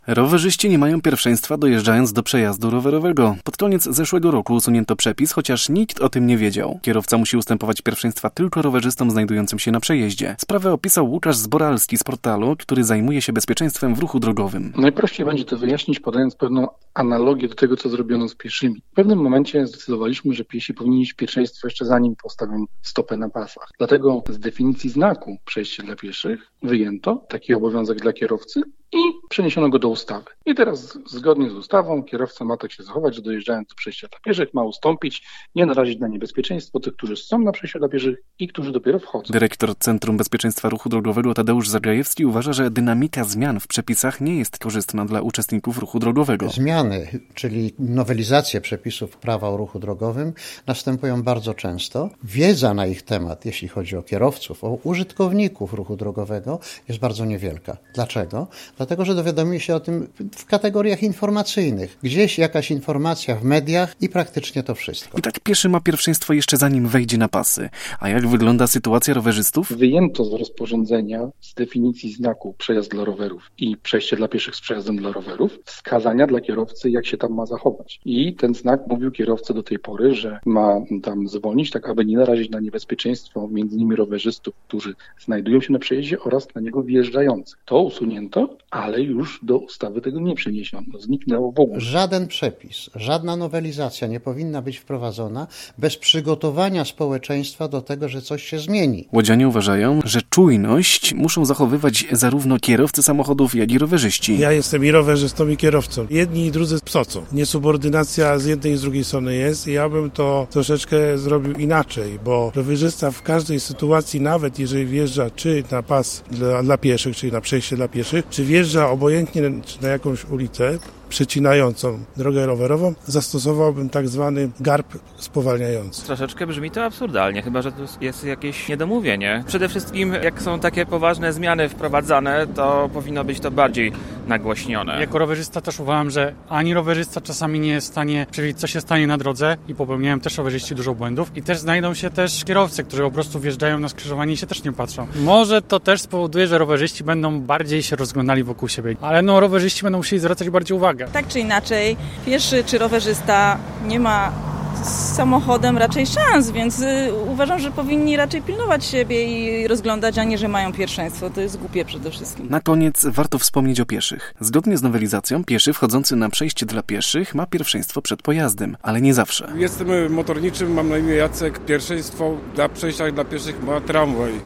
Rowerzyści nie mają pierwszeństwa dojeżdżając do przejazdu rowerowego. Pod koniec zeszłego roku usunięto przepis, chociaż nikt o tym nie wiedział. Kierowca musi ustępować pierwszeństwa tylko rowerzystom znajdującym się na przejeździe. Sprawę opisał Łukasz Zboralski z portalu, który zajmuje się bezpieczeństwem w ruchu drogowym. Najprościej będzie to wyjaśnić, podając pewną analogię do tego, co zrobiono z pieszymi. W pewnym momencie zdecydowaliśmy, że piesi powinni mieć pierwszeństwo jeszcze zanim postawią stopę na pasach. Dlatego z definicji znaku przejście dla pieszych wyjęto taki obowiązek dla kierowcy i przeniesiono go do ustawy. I teraz zgodnie z ustawą kierowca ma tak się zachować, że dojeżdżając do przejścia dla pieszych ma ustąpić, nie narazić na niebezpieczeństwo tych, którzy są na przejściu dla pieszych i którzy dopiero wchodzą. Dyrektor Centrum Bezpieczeństwa Ruchu Drogowego Tadeusz Zagajewski uważa, że dynamika zmian w przepisach nie jest korzystna dla uczestników ruchu drogowego. Zmiany, czyli nowelizacje przepisów prawa o ruchu drogowym następują bardzo często. Wiedza na ich temat, jeśli chodzi o kierowców, o użytkowników ruchu drogowego, jest bardzo niewielka. Dlaczego? Dlatego, że dowiadujemy się o tym w kategoriach informacyjnych. Gdzieś jakaś informacja w mediach i praktycznie to wszystko. I tak pieszy ma pierwszeństwo jeszcze zanim wejdzie na pasy. A jak wygląda sytuacja rowerzystów? Wyjęto z rozporządzenia, z definicji znaku przejazd dla rowerów i przejście dla pieszych z przejazdem dla rowerów, wskazania dla kierowcy, jak się tam ma zachować. I ten znak mówił kierowcy do tej pory, że ma tam zwolnić, tak aby nie narazić na niebezpieczeństwo między innymi rowerzystów, którzy znajdują się na przejeździe oraz na niego wjeżdżających. To usunięto, ale już do ustawy tego nie przeniesiono. Zniknęło w ogóle. Żaden przepis, żadna nowelizacja nie powinna być wprowadzona bez przygotowania społeczeństwa do tego, że coś się zmieni. Łodzianie uważają, że czujność muszą zachowywać zarówno kierowcy samochodów, jak i rowerzyści. Ja jestem i rowerzystą, i kierowcą. Jedni i drudzy psocą. Niesubordynacja z jednej i z drugiej strony jest i ja bym to troszeczkę zrobił inaczej, bo rowerzysta w każdej sytuacji, nawet jeżeli wjeżdża czy na pas dla pieszych, czyli na przejście dla pieszych, czy wjeżdża obojętnie na jakąś ulicę przecinającą drogę rowerową, zastosowałbym tak zwany garb spowalniający. Troszeczkę brzmi to absurdalnie, chyba że tu jest jakieś niedomówienie. Przede wszystkim jak są takie poważne zmiany wprowadzane, to powinno być to bardziej nagłośnione. Jako rowerzysta też uważam, że ani rowerzysta czasami nie jest w stanie przewidzieć, co się stanie na drodze i popełniają też rowerzyści dużo błędów i też znajdą się też kierowcy, którzy po prostu wjeżdżają na skrzyżowanie i się też nie patrzą. Może to też spowoduje, że rowerzyści będą bardziej się rozglądali wokół siebie, ale rowerzyści będą musieli zwracać bardziej uwagę. Tak czy inaczej, pieszy czy rowerzysta nie ma z samochodem raczej szans, więc uważam, że powinni raczej pilnować siebie i rozglądać, a nie, że mają pierwszeństwo. To jest głupie przede wszystkim. Na koniec warto wspomnieć o pieszych. Zgodnie z nowelizacją pieszy wchodzący na przejście dla pieszych ma pierwszeństwo przed pojazdem, ale nie zawsze. Jestem motorniczym, mam na imię Jacek. Pierwszeństwo dla przejścia dla pieszych ma tramwaj.